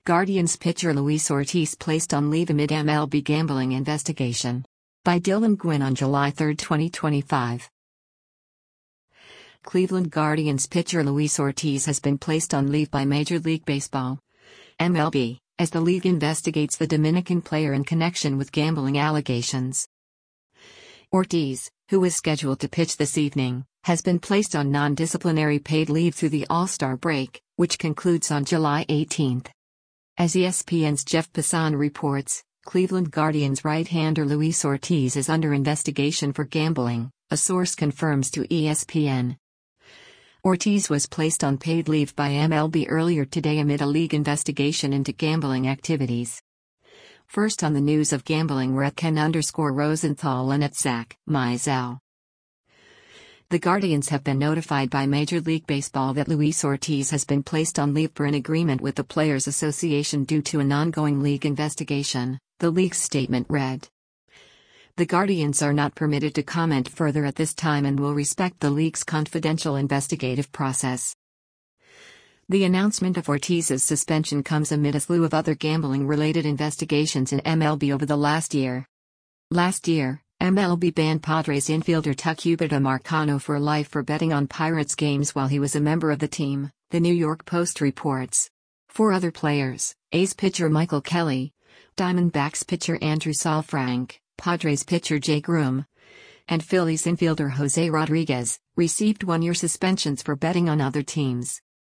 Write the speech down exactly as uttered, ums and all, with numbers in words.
Guardians pitcher Luis Ortiz placed on leave amid M L B gambling investigation. By Dylan Gwynn on July third, twenty twenty-five. Cleveland Guardians pitcher Luis Ortiz has been placed on leave by Major League Baseball (M L B) as the league investigates the Dominican player in connection with gambling allegations. Ortiz, who was scheduled to pitch this evening, has been placed on non-disciplinary paid leave through the All-Star break, which concludes on July eighteenth. As E S P N's Jeff Passan reports, Cleveland Guardians right-hander Luis Ortiz is under investigation for gambling, a source confirms to E S P N. Ortiz was placed on paid leave by M L B earlier today amid a league investigation into gambling activities. First on the news of gambling were at Ken underscore Rosenthal and at Zach Mizell. The Guardians have been notified by Major League Baseball that Luis Ortiz has been placed on leave per an agreement with the Players Association due to an ongoing league investigation, the league's statement read. The Guardians are not permitted to comment further at this time and will respect the league's confidential investigative process. The announcement of Ortiz's suspension comes amid a slew of other gambling-related investigations in M L B over the last year. Last year, M L B banned Padres infielder Tucupita Marcano for life for betting on Pirates games while he was a member of the team, the New York Post reports. Four other players, A's pitcher Michael Kelly, Diamondbacks pitcher Andrew Saalfrank, Padres pitcher Jay Groom, and Phillies infielder Jose Rodriguez, received one-year suspensions for betting on other teams.